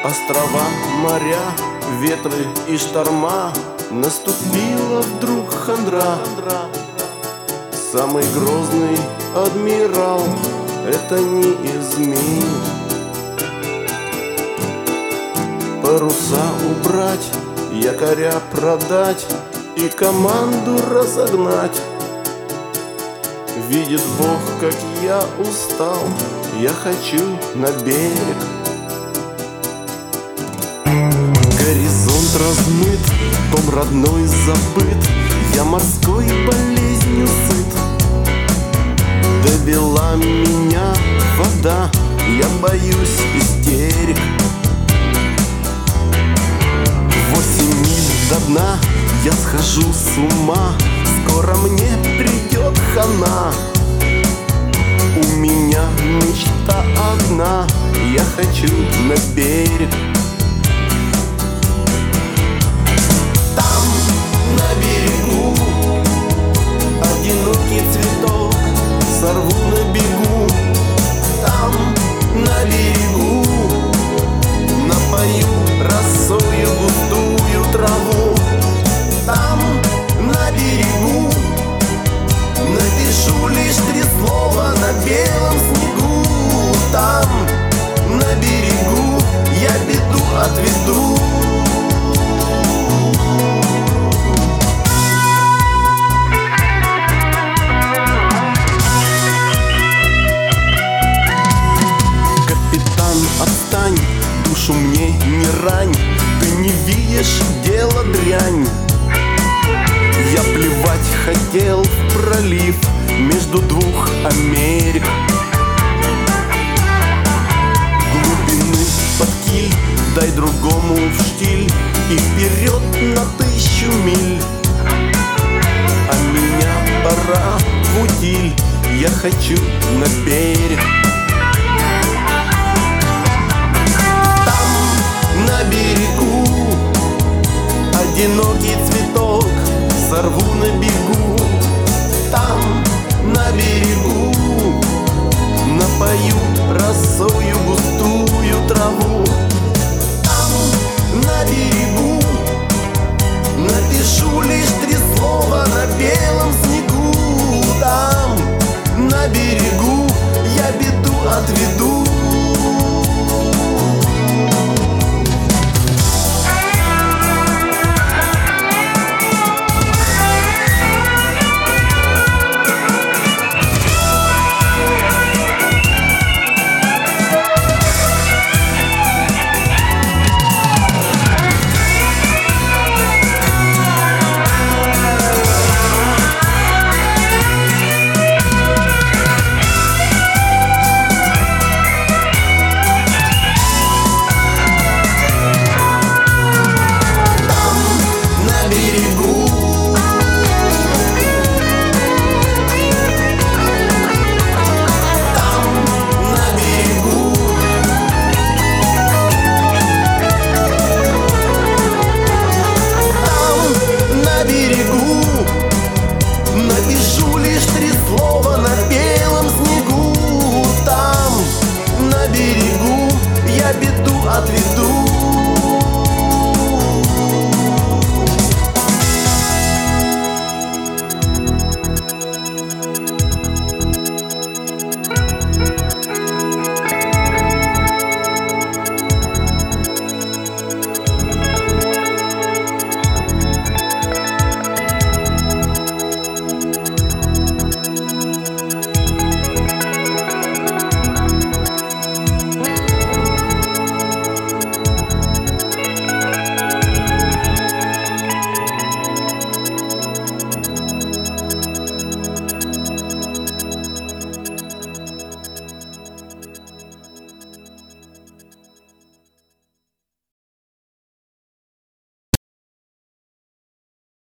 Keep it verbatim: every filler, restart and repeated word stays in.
Острова, моря, ветры и шторма. Наступила вдруг хандра. Самый грозный адмирал это не изменит. Паруса убрать, якоря продать и команду разогнать. Видит Бог, как я устал, я хочу на берег. Горизонт размыт, дом родной забыт, я морской болезнью сыт. Довела меня вода, я боюсь истерик. Восемь миль до дна, я схожу с ума, скоро мне придет хана. У меня мечта одна, я хочу на берег. Там, на берегу, одинокий цветок сорву на бегу. Там, на берегу, напою росою густую траву. Там, на берегу, напишу лишь три слова на белом снегу. Там, на берегу, я беду отведу. Капитан, отстань, душу мне не рань, ты не видишь, дело дрянь. Я плевать хотел в пролив между двух Америк. Глубины под киль, дай другому в штиль и вперед на тысячу миль. А меня пора в утиль, я хочу на берег. Там, на берегу, одинокий цветок сорву на бегу. Там, на берегу, напою росою густую траву. Там, на берегу, напишу лишь три слова на белом снегу. Там, на берегу, я беду отведу. Напишу лишь три слова на белом снегу. Там, на берегу, я беду отведу.